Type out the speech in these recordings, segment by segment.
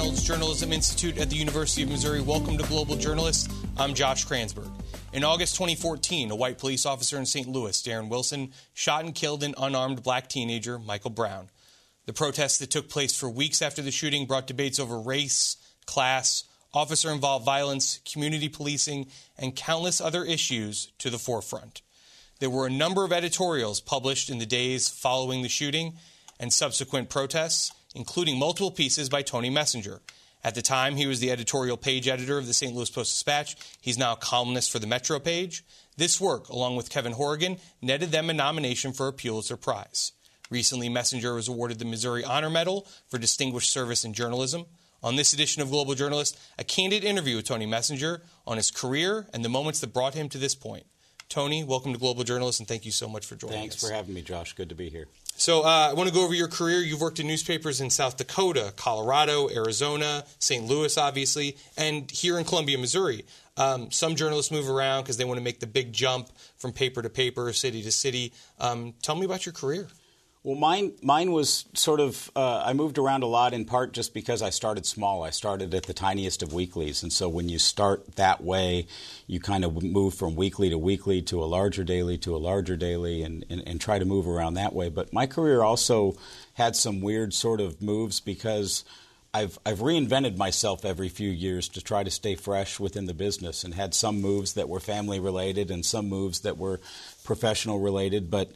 Reynolds Journalism Institute at the University of Missouri. Welcome to Global Journalist. I'm Josh Kransberg. In August 2014, a white police officer in St. Louis, Darren Wilson, shot and killed an unarmed black teenager, Michael Brown. The protests that took place for weeks after the shooting brought debates over race, class, officer-involved violence, community policing, and countless other issues to the forefront. There were a number of editorials published in the days following the shooting and subsequent protests, including multiple pieces by Tony Messenger. At the time, he was the editorial page editor of the St. Louis Post-Dispatch. He's now a columnist for the Metro page. This work, along with Kevin Horrigan, netted them a nomination for a Pulitzer Prize. Recently, Messenger was awarded the Missouri Honor Medal for Distinguished Service in Journalism. On this edition of Global Journalist, a candid interview with Tony Messenger on his career and the moments that brought him to this point. Tony, welcome to Global Journalist, and thank you so much for joining us. Thanks for having me, Josh. Good to be here. So I want to go over your career. You've worked in newspapers in South Dakota, Colorado, Arizona, St. Louis, obviously, and here in Columbia, Missouri. Some journalists move around because they want to make the big jump from paper to paper, city to city. Tell me about your career. Well, mine was sort of, I moved around a lot in part just because I started small. I started at the tiniest of weeklies. And so when you start that way, you kind of move from weekly to a larger daily and try to move around that way. But my career also had some weird sort of moves because I've reinvented myself every few years to try to stay fresh within the business, and had some moves that were family related and some moves that were professional related. But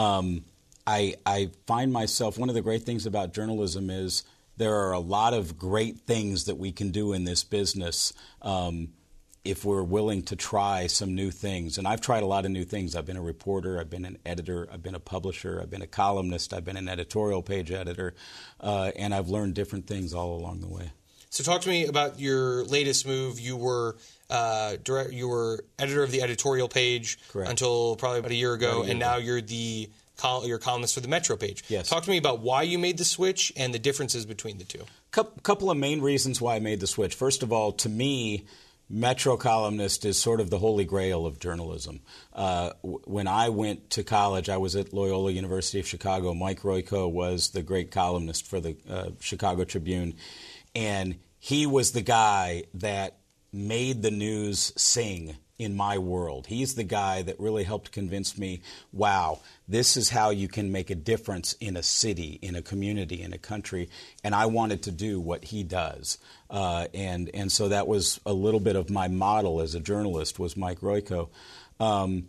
I find myself, one of the great things about journalism is there are a lot of great things that we can do in this business if we're willing to try some new things. And I've tried a lot of new things. I've been a reporter, I've been an editor, I've been a publisher, I've been a columnist, I've been an editorial page editor, and I've learned different things all along the way. So talk to me about your latest move. You were editor of the editorial page Correct. Until probably about a year ago, and now you're your columnist for the Metro page. Yes. Talk to me about why you made the switch and the differences between the two. Couple of main reasons why I made the switch. First of all, to me, Metro columnist is sort of the holy grail of journalism. When I went to college, I was at Loyola University of Chicago. Mike Royko was the great columnist for the Chicago Tribune, and he was the guy that made the news sing in my world. He's the guy that really helped convince me, wow, this is how you can make a difference in a city, in a community, in a country. And I wanted to do what he does. And so that was a little bit of my model as a journalist, was Mike Royko. And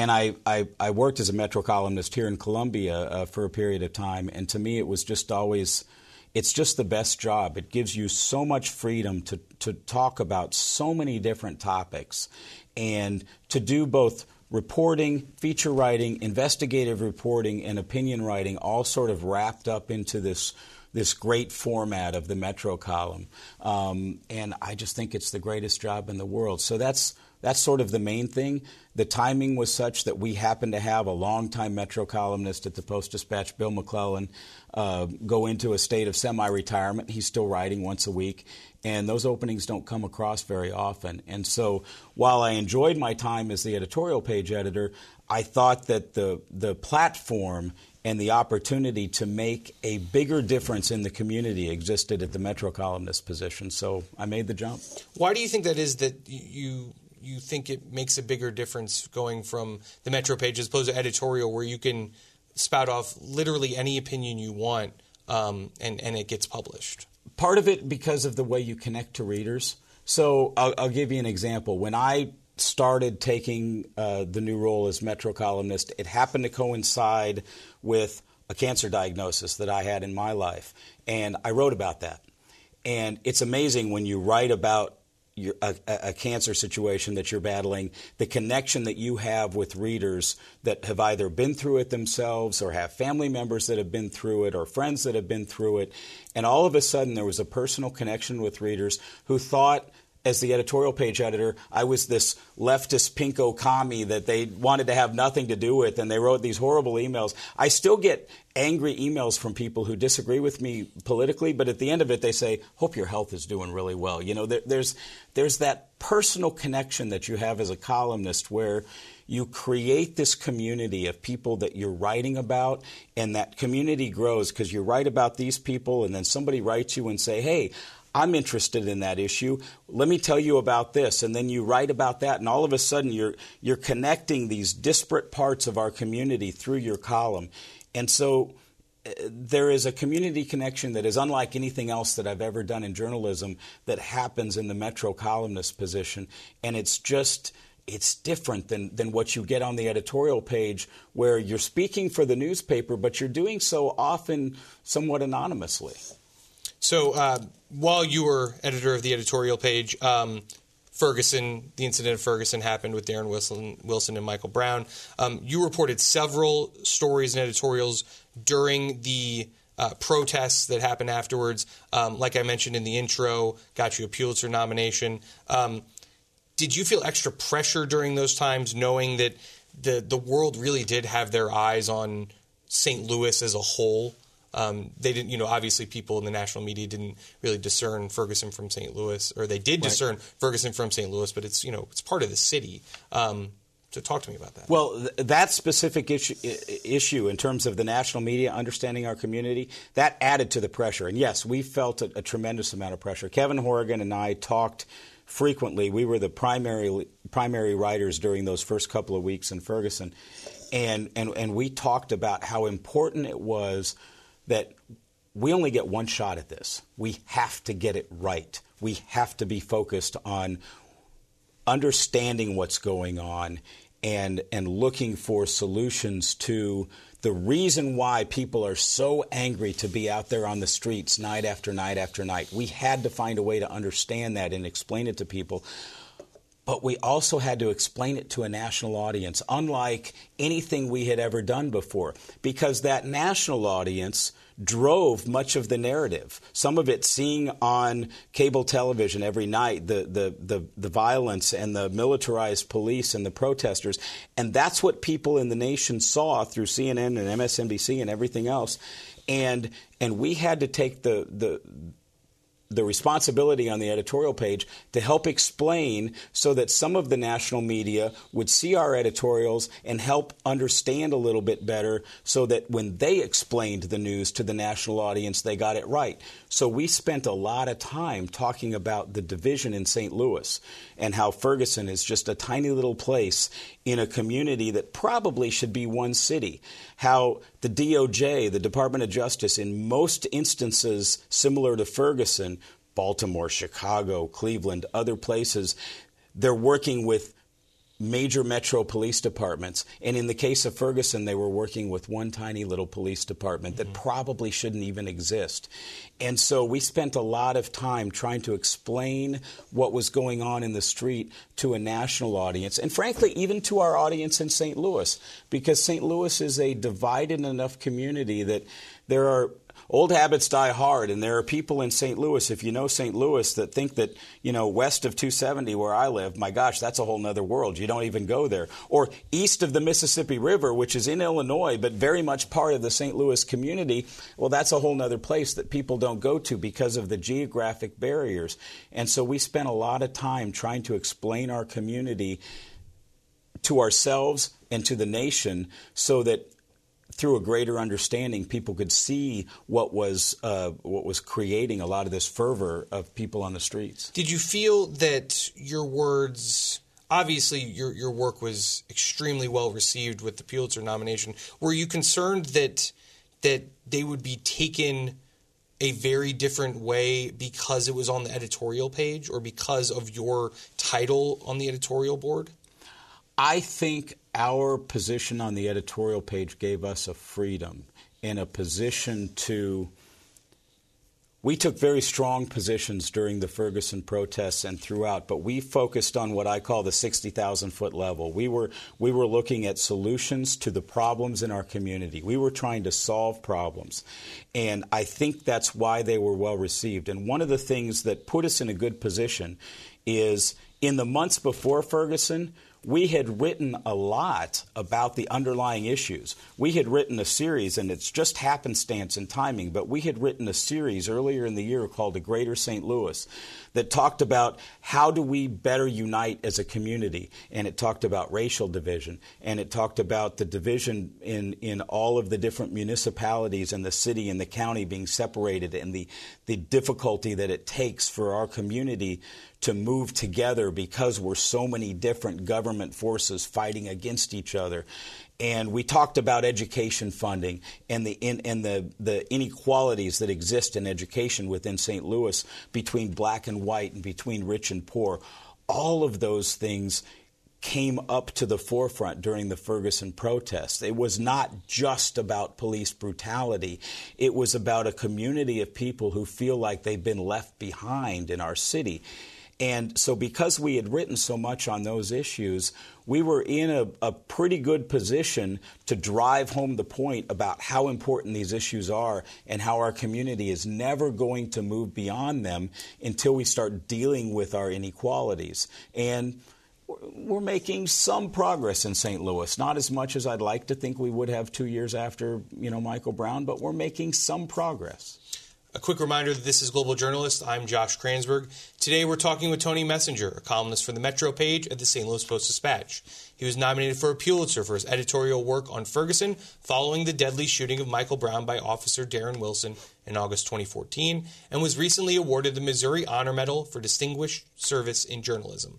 I worked as a Metro columnist here in Columbia for a period of time. And to me, it was just always, it's just the best job. It gives you so much freedom to talk about so many different topics, and to do both reporting, feature writing, investigative reporting, and opinion writing, all sort of wrapped up into this great format of the Metro column. And I just think it's the greatest job in the world. So that's sort of the main thing. The timing was such that we happened to have a longtime Metro columnist at the Post-Dispatch, Bill McClellan, go into a state of semi-retirement. He's still writing once a week, and those openings don't come across very often. And so while I enjoyed my time as the editorial page editor, I thought that the platform and the opportunity to make a bigger difference in the community existed at the Metro columnist position. So I made the jump. Why do you think that is, that you think it makes a bigger difference going from the Metro page as opposed to editorial, where you can spout off literally any opinion you want and it gets published? Part of it because of the way you connect to readers. So I'll give you an example. When I started taking the new role as Metro columnist, it happened to coincide with a cancer diagnosis that I had in my life. And I wrote about that. And it's amazing when you write about a cancer situation that you're battling, the connection that you have with readers that have either been through it themselves or have family members that have been through it or friends that have been through it. And all of a sudden there was a personal connection with readers who thought, as the editorial page editor, I was this leftist pinko commie that they wanted to have nothing to do with, and they wrote these horrible emails. I still get angry emails from people who disagree with me politically, but at the end of it they say, hope your health is doing really well. You know, there's that personal connection that you have as a columnist where you create this community of people that you're writing about, and that community grows because you write about these people, and then somebody writes you and say, hey, I'm interested in that issue. Let me tell you about this. And then you write about that, and all of a sudden you're connecting these disparate parts of our community through your column. And so there is a community connection that is unlike anything else that I've ever done in journalism that happens in the Metro columnist position. And it's different than what you get on the editorial page, where you're speaking for the newspaper, but you're doing so often somewhat anonymously. So while you were editor of the editorial page, Ferguson, the incident of Ferguson happened with Darren Wilson and Michael Brown. You reported several stories and editorials during the protests that happened afterwards. Like I mentioned in the intro, got you a Pulitzer nomination. Did you feel extra pressure during those times, knowing that the world really did have their eyes on St. Louis as a whole? They didn't, obviously people in the national media didn't really discern Ferguson from St. Louis, or they did discern Ferguson from St. Louis, but it's, it's part of the city. So talk to me about that. Well, that specific issue in terms of the national media understanding our community, that added to the pressure. And yes, we felt a tremendous amount of pressure. Kevin Horrigan and I talked frequently. We were the primary writers during those first couple of weeks in Ferguson. And we talked about how important it was that we only get one shot at this. We have to get it right. We have to be focused on understanding what's going on and looking for solutions to the reason why people are so angry to be out there on the streets night after night after night. We had to find a way to understand that and explain it to people. But we also had to explain it to a national audience, unlike anything we had ever done before, because that national audience drove much of the narrative. Some of it seeing on cable television every night, the violence and the militarized police and the protesters. And that's what people in the nation saw through CNN and MSNBC and everything else. And we had to take the responsibility on the editorial page to help explain so that some of the national media would see our editorials and help understand a little bit better so that when they explained the news to the national audience, they got it right. So we spent a lot of time talking about the division in St. Louis and how Ferguson is just a tiny little place in a community that probably should be one city. How the DOJ, the Department of Justice, in most instances similar to Ferguson, Baltimore, Chicago, Cleveland, other places, they're working with major metro police departments. And in the case of Ferguson, they were working with one tiny little police department that probably shouldn't even exist. And so we spent a lot of time trying to explain what was going on in the street to a national audience, and frankly, even to our audience in St. Louis, because St. Louis is a divided enough community that there are old habits die hard, and there are people in St. Louis, if you know St. Louis, that think that, west of 270 where I live, my gosh, that's a whole nother world. You don't even go there. Or east of the Mississippi River, which is in Illinois, but very much part of the St. Louis community, well, that's a whole nother place that people don't go to because of the geographic barriers. And so we spent a lot of time trying to explain our community to ourselves and to the nation so that through a greater understanding, people could see what was creating a lot of this fervor of people on the streets. Did you feel that your words, obviously your work was extremely well received with the Pulitzer nomination. Were you concerned that they would be taken a very different way because it was on the editorial page or because of your title on the editorial board? I think our position on the editorial page gave us a freedom and a position to – we took very strong positions during the Ferguson protests and throughout, but we focused on what I call the 60,000-foot level. We were looking at solutions to the problems in our community. We were trying to solve problems, and I think that's why they were well received. And one of the things that put us in a good position is in the months before Ferguson – we had written a lot about the underlying issues. We had written a series, and it's just happenstance and timing, but we had written a series earlier in the year called The Greater St. Louis that talked about how do we better unite as a community. And it talked about racial division, and it talked about the division in all of the different municipalities and the city and the county being separated, and the difficulty that it takes for our community to move together because we're so many different government forces fighting against each other. And we talked about education funding and the inequalities that exist in education within St. Louis between black and white and between rich and poor. All of those things came up to the forefront during the Ferguson protests. It was not just about police brutality. It was about a community of people who feel like they've been left behind in our city. And so because we had written so much on those issues, we were in a pretty good position to drive home the point about how important these issues are and how our community is never going to move beyond them until we start dealing with our inequalities. And we're making some progress in St. Louis, not as much as I'd like to think we would have 2 years after, Michael Brown, but we're making some progress. A quick reminder that this is Global Journalist. I'm Josh Kransberg. Today we're talking with Tony Messenger, a columnist for the Metro page at the St. Louis Post-Dispatch. He was nominated for a Pulitzer for his editorial work on Ferguson following the deadly shooting of Michael Brown by Officer Darren Wilson in August 2014, and was recently awarded the Missouri Honor Medal for Distinguished Service in Journalism.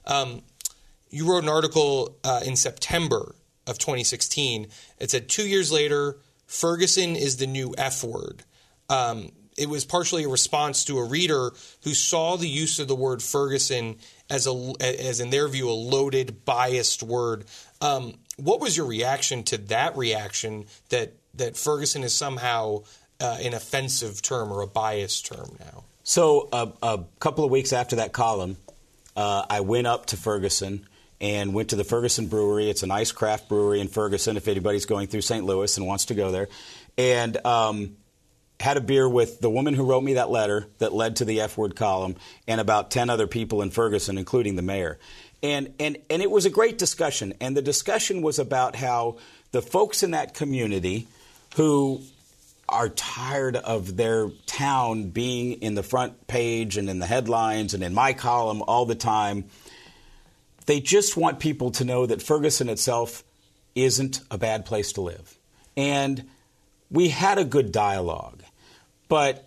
You wrote an article in September of 2016. It said, 2 years later, Ferguson is the new F word. It was partially a response to a reader who saw the use of the word Ferguson as in their view, a loaded, biased word. What was your reaction to that reaction that Ferguson is somehow an offensive term or a biased term now? So a couple of weeks after that column, I went up to Ferguson and went to the Ferguson Brewery. It's a nice craft brewery in Ferguson if anybody's going through St. Louis and wants to go there. And had a beer with the woman who wrote me that letter that led to the F-word column and about 10 other people in Ferguson, including the mayor. And it was a great discussion. And the discussion was about how the folks in that community who are tired of their town being in the front page and in the headlines and in my column all the time, they just want people to know that Ferguson itself isn't a bad place to live. And we had a good dialogue. But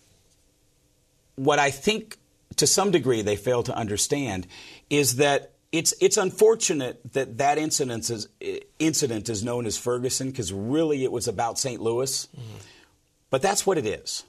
what I think to some degree they fail to understand is that it's unfortunate that incident is known as Ferguson, because really it was about St. Louis. Mm-hmm. But that's what it is.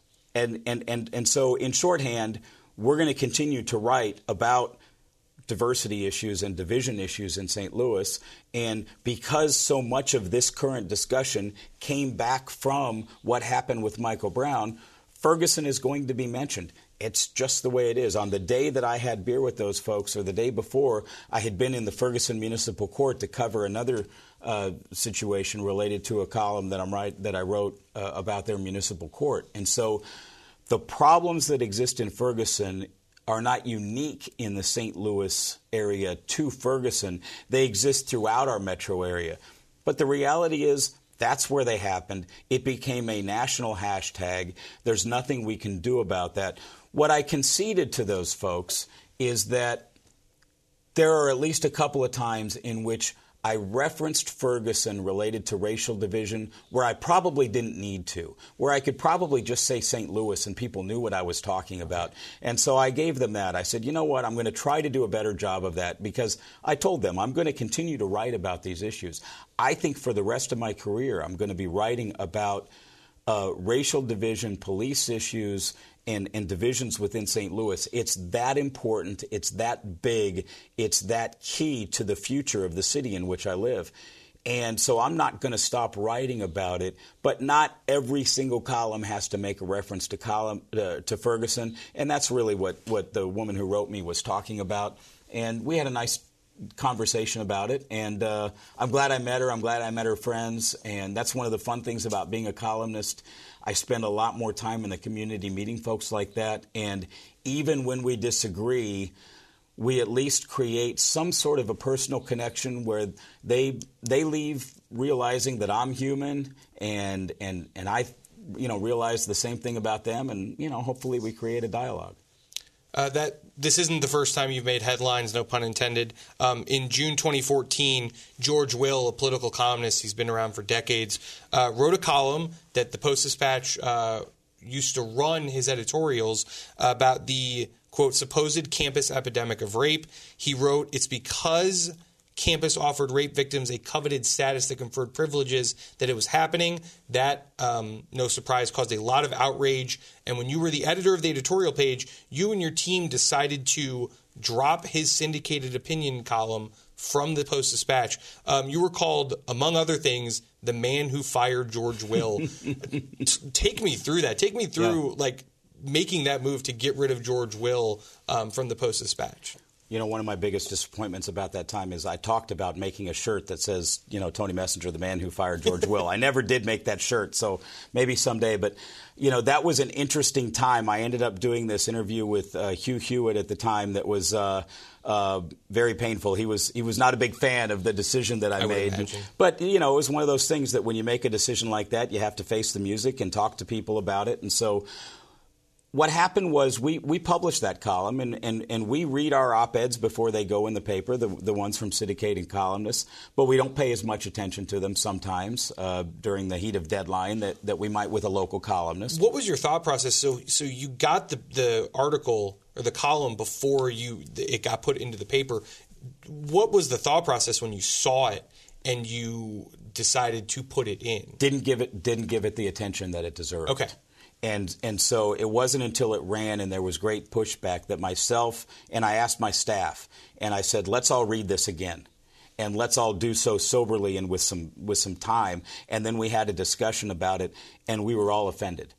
And so in shorthand, we're going to continue to write about diversity issues and division issues in St. Louis. And because so much of this current discussion came back from what happened with Michael Brown, Ferguson is going to be mentioned. It's just the way it is. On the day that I had beer with those folks, or the day before, I had been in the Ferguson Municipal Court to cover another situation related to a column that I wrote about their municipal court. And so the problems that exist in Ferguson are not unique in the St. Louis area to Ferguson. They exist throughout our metro area. But the reality is that's where they happened. It became a national hashtag. There's nothing we can do about that. What I conceded to those folks is that there are at least a couple of times in which I referenced Ferguson related to racial division where I probably didn't need to, where I could probably just say St. Louis and people knew what I was talking about. And so I gave them that. I said, you know what, I'm going to try to do a better job of that, because I told them I'm going to continue to write about these issues. I think for the rest of my career, I'm going to be writing about racial division, police issues, and divisions within St. Louis. It's that important. It's that big. It's that key to the future of the city in which I live. And so I'm not going to stop writing about it, but not every single column has to make a reference to Ferguson. And that's really what the woman who wrote me was talking about. And we had a nice conversation about it. And I'm glad I met her. I'm glad I met her friends. And that's one of the fun things about being a columnist. I spend a lot more time in the community meeting folks like that. And even when we disagree, we at least create some sort of a personal connection where they leave realizing that I'm human and I realize the same thing about them, and hopefully we create a dialogue. This isn't the first time you've made headlines, no pun intended. In June 2014, George Will, a political columnist, he's been around for decades, wrote a column that the Post-Dispatch used to run his editorials about the, quote, supposed campus epidemic of rape. He wrote, "It's because campus offered rape victims a coveted status that conferred privileges that it was happening." That, no surprise, caused a lot of outrage. And when you were the editor of the editorial page, you and your team decided to drop his syndicated opinion column from the Post-Dispatch. You were called, among other things, the man who fired George Will. Take me through that. Take me through, making that move to get rid of George Will from the Post-Dispatch. One of my biggest disappointments about that time is I talked about making a shirt that says, Tony Messenger, the man who fired George Will. I never did make that shirt, so maybe someday. But, that was an interesting time. I ended up doing this interview with Hugh Hewitt at the time that was very painful. He was not a big fan of the decision that I made. But, it was one of those things that when you make a decision like that, you have to face the music and talk to people about it. And so what happened was we published that column, and we read our op-eds before they go in the paper, the ones from syndicated columnists, but we don't pay as much attention to them sometimes during the heat of deadline that we might with a local columnist. What was your thought process? So you got the article or the column before it got put into the paper. What was the thought process when you saw it and you decided to put it in? Didn't give it the attention that it deserved. Okay. And so it wasn't until it ran and there was great pushback that myself and I asked my staff and I said, let's all read this again. And let's all do so soberly and with some time. And then we had a discussion about it, and we were all offended.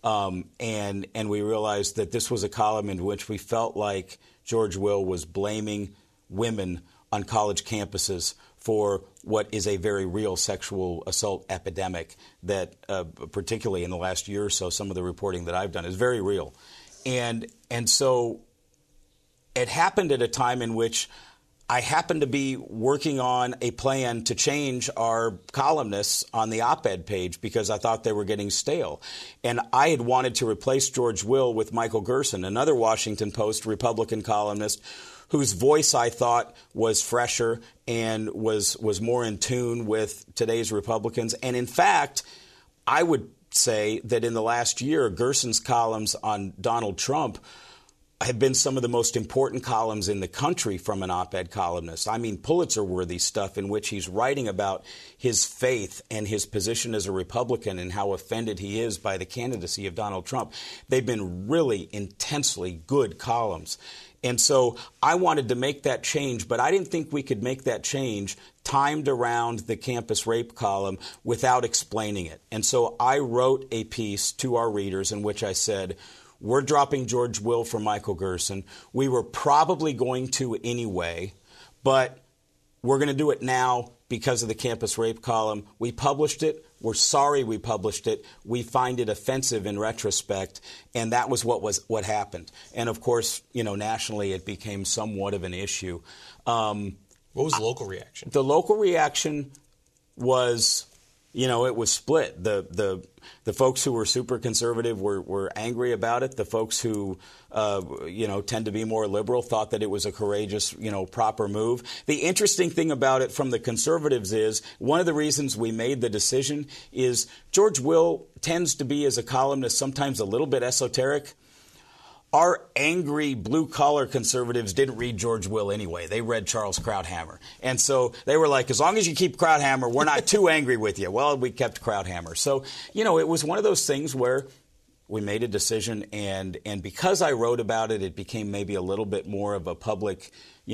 And we realized that this was a column in which we felt like George Will was blaming women on college campuses for what is a very real sexual assault epidemic that, particularly in the last year or so, some of the reporting that I've done is very real. And so it happened at a time in which I happened to be working on a plan to change our columnists on the op-ed page because I thought they were getting stale. And I had wanted to replace George Will with Michael Gerson, another Washington Post Republican columnist whose voice I thought was fresher and was more in tune with today's Republicans. And in fact, I would say that in the last year, Gerson's columns on Donald Trump have been some of the most important columns in the country from an op-ed columnist. I mean, Pulitzer-worthy stuff in which he's writing about his faith and his position as a Republican and how offended he is by the candidacy of Donald Trump. They've been really intensely good columns. And so I wanted to make that change, but I didn't think we could make that change timed around the campus rape column without explaining it. And so I wrote a piece to our readers in which I said, we're dropping George Will for Michael Gerson. We were probably going to anyway, but we're going to do it now because of the campus rape column. We published it. We're sorry we published it. We find it offensive in retrospect, and that was what happened. And of course, nationally, it became somewhat of an issue. What was the local reaction? The local reaction was, it was split. The folks who were super conservative were angry about it. The folks who, tend to be more liberal thought that it was a courageous, proper move. The interesting thing about it from the conservatives is one of the reasons we made the decision is George Will tends to be, as a columnist, sometimes a little bit esoteric. Our angry blue-collar conservatives didn't read George Will anyway. They read Charles Krauthammer. And so they were like, as long as you keep Krauthammer, we're not too angry with you. Well, we kept Krauthammer. So, it was one of those things where we made a decision, and because I wrote about it, it became maybe a little bit more of a public,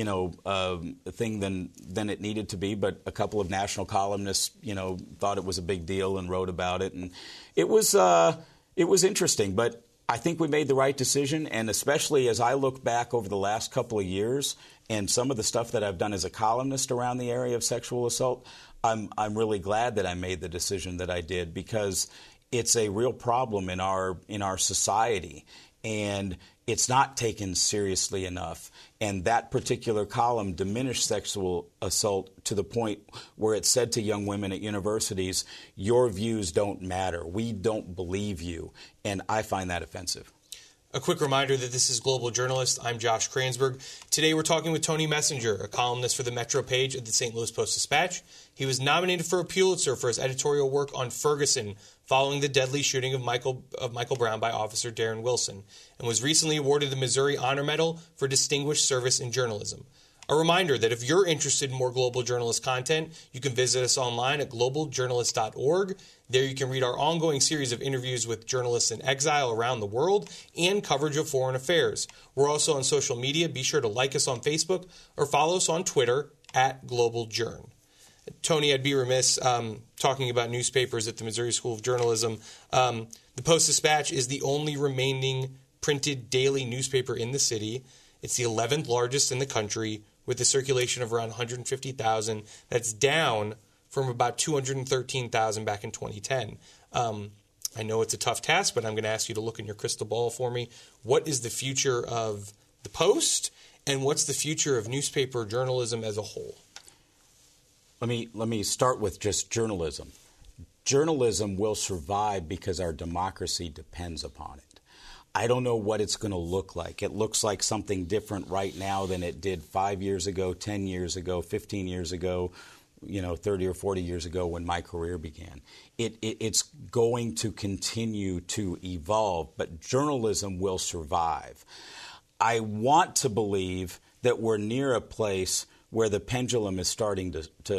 thing than it needed to be. But a couple of national columnists, thought it was a big deal and wrote about it. And it was interesting, but I think we made the right decision, and especially as I look back over the last couple of years and some of the stuff that I've done as a columnist around the area of sexual assault, I'm really glad that I made the decision that I did because it's a real problem in our society. and it's not taken seriously enough. And that particular column diminished sexual assault to the point where it said to young women at universities, your views don't matter. We don't believe you. And I find that offensive. A quick reminder that this is Global Journalist. I'm Josh Kransberg. Today we're talking with Tony Messenger, a columnist for the Metro page of the St. Louis Post-Dispatch. He was nominated for a Pulitzer for his editorial work on Ferguson following the deadly shooting of Michael Brown by Officer Darren Wilson, and was recently awarded the Missouri Honor Medal for Distinguished Service in Journalism. A reminder that if you're interested in more Global Journalist content, you can visit us online at globaljournalist.org. There you can read our ongoing series of interviews with journalists in exile around the world and coverage of foreign affairs. We're also on social media. Be sure to like us on Facebook or follow us on Twitter at GlobalJourn. Tony, I'd be remiss talking about newspapers at the Missouri School of Journalism. The Post-Dispatch is the only remaining printed daily newspaper in the city. It's the 11th largest in the country, with a circulation of around 150,000. That's down from about 213,000 back in 2010. I know it's a tough task, but I'm going to ask you to look in your crystal ball for me. What is the future of the Post, and what's the future of newspaper journalism as a whole? Let me start with just journalism. Journalism will survive because our democracy depends upon it. I don't know what it's going to look like. It looks like something different right now than it did 5 years ago, 10 years ago, 15 years ago, 30 or 40 years ago when my career began. It's going to continue to evolve, but journalism will survive. I want to believe that we're near a place where the pendulum is starting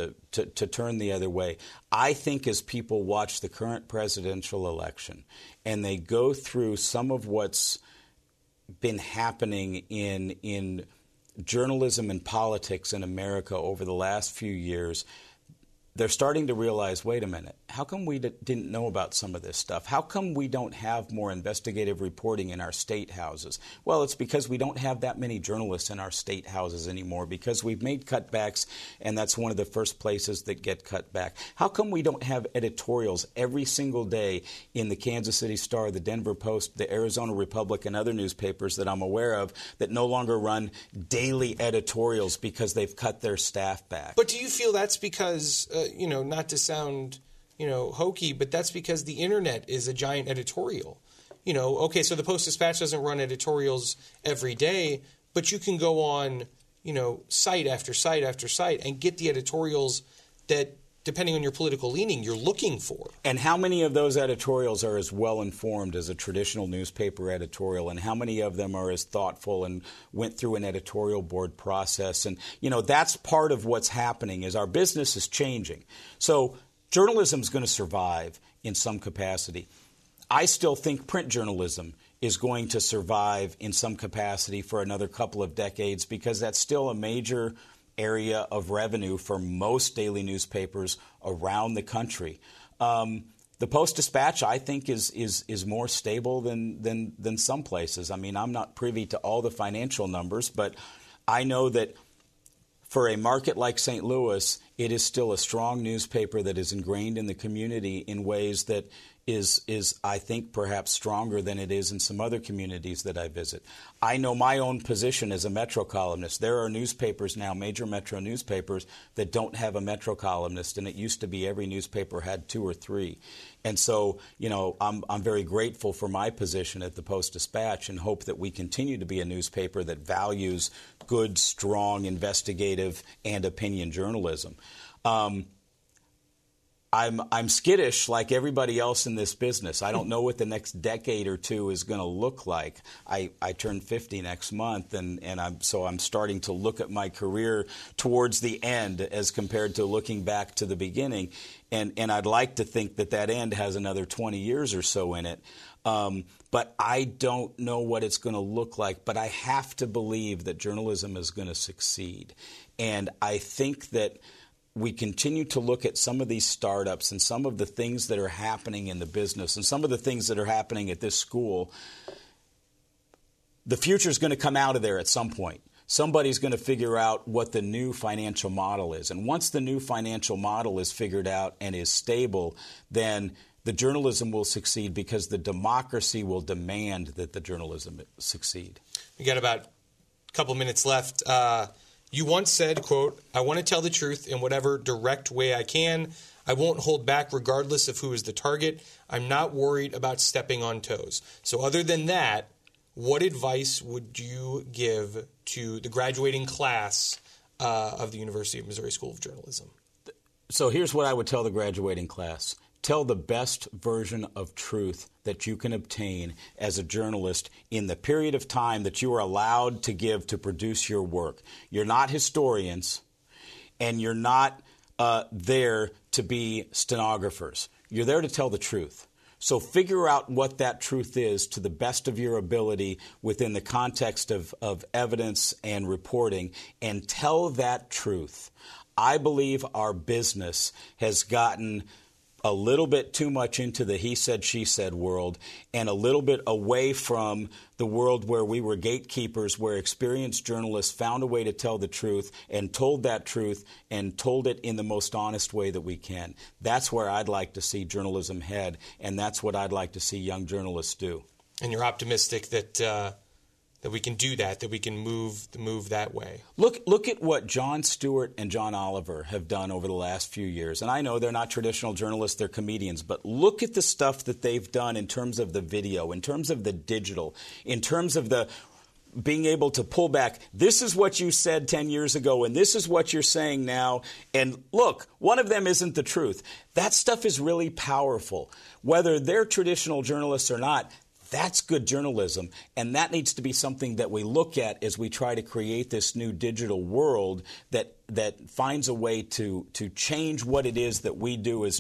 to turn the other way. I think as people watch the current presidential election and they go through some of what's been happening in journalism and politics in America over the last few years, they're starting to realize, wait a minute, how come we didn't know about some of this stuff? How come we don't have more investigative reporting in our state houses? Well, it's because we don't have that many journalists in our state houses anymore, because we've made cutbacks, and that's one of the first places that get cut back. How come we don't have editorials every single day in the Kansas City Star, the Denver Post, the Arizona Republic, and other newspapers that I'm aware of that no longer run daily editorials because they've cut their staff back? But do you feel that's because not to sound, hokey, but that's because the internet is a giant editorial. Okay, so the Post-Dispatch doesn't run editorials every day, but you can go on, site after site after site and get the editorials that, depending on your political leaning, you're looking for. And how many of those editorials are as well informed as a traditional newspaper editorial, and how many of them are as thoughtful and went through an editorial board process? And, that's part of what's happening is our business is changing. So journalism is going to survive in some capacity. I still think print journalism is going to survive in some capacity for another couple of decades, because that's still a major area of revenue for most daily newspapers around the country. The Post-Dispatch, I think, is more stable than some places. I mean, I'm not privy to all the financial numbers, but I know that for a market like St. Louis, it is still a strong newspaper that is ingrained in the community in ways that is I think, perhaps stronger than it is in some other communities that I visit. I know my own position as a Metro columnist. There are newspapers now, major Metro newspapers, that don't have a Metro columnist, and it used to be every newspaper had 2 or 3. And so, I'm very grateful for my position at the Post-Dispatch and hope that we continue to be a newspaper that values good, strong, investigative, and opinion journalism. I'm skittish like everybody else in this business. I don't know what the next decade or two is going to look like. I turn 50 next month, and I'm starting to look at my career towards the end as compared to looking back to the beginning. And I'd like to think that end has another 20 years or so in it. But I don't know what it's going to look like. But I have to believe that journalism is going to succeed. And I think that we continue to look at some of these startups and some of the things that are happening in the business and some of the things that are happening at this school. The future is going to come out of there at some point. Somebody's going to figure out what the new financial model is. And once the new financial model is figured out and is stable, then the journalism will succeed because the democracy will demand that the journalism succeed. We got about a couple minutes left. You once said, quote, "I want to tell the truth in whatever direct way I can. I won't hold back regardless of who is the target. I'm not worried about stepping on toes." So other than that, what advice would you give to the graduating class of the University of Missouri School of Journalism? So here's what I would tell the graduating class. Tell the best version of truth that you can obtain as a journalist in the period of time that you are allowed to give to produce your work. You're not historians, and you're not there to be stenographers. You're there to tell the truth. So figure out what that truth is to the best of your ability within the context of evidence and reporting, and tell that truth. I believe our business has gotten a little bit too much into the he said, she said world, and a little bit away from the world where we were gatekeepers, where experienced journalists found a way to tell the truth and told that truth and told it in the most honest way that we can. That's where I'd like to see journalism head, and that's what I'd like to see young journalists do. And you're optimistic that we can do that we can move that way. Look at what Jon Stewart and John Oliver have done over the last few years. And I know they're not traditional journalists, they're comedians, but look at the stuff that they've done in terms of the video, in terms of the digital, in terms of the being able to pull back. This is what you said 10 years ago, and this is what you're saying now. And look, one of them isn't the truth. That stuff is really powerful. Whether they're traditional journalists or not, that's good journalism, and that needs to be something that we look at as we try to create this new digital world that finds a way to change what it is that we do as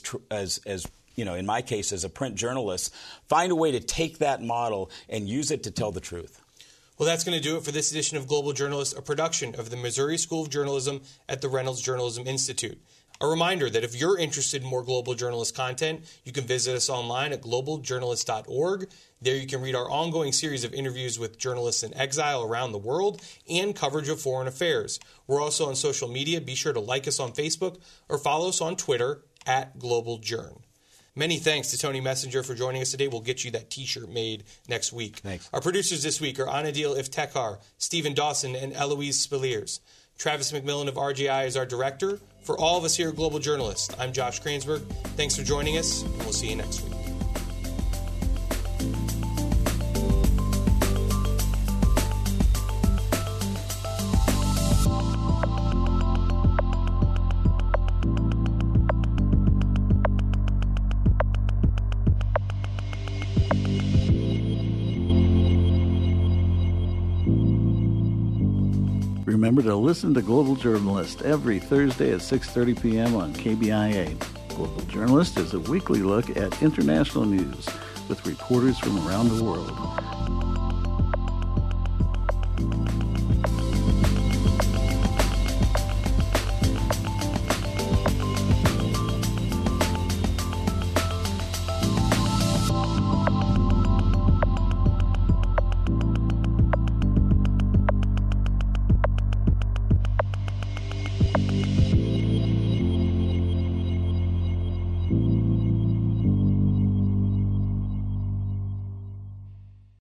you know, in my case, as a print journalist, find a way to take that model and use it to tell the truth. Well, that's going to do it for this edition of Global Journalist, a production of the Missouri School of Journalism at the Reynolds Journalism Institute. A reminder that if you're interested in more Global Journalist content, you can visit us online at globaljournalist.org. There you can read our ongoing series of interviews with journalists in exile around the world and coverage of foreign affairs. We're also on social media. Be sure to like us on Facebook or follow us on Twitter at GlobalJourn. Many thanks to Tony Messenger for joining us today. We'll get you that T-shirt made next week. Thanks. Our producers this week are Anadil Iftekhar, Stephen Dawson, and Eloise Spaliers. Travis McMillan of RJI is our director. For all of us here at Global Journalist, I'm Josh Kransberg. Thanks for joining us, and we'll see you next week. Remember to listen to Global Journalist every Thursday at 6:30 p.m. on KBIA. Global Journalist is a weekly look at international news with reporters from around the world.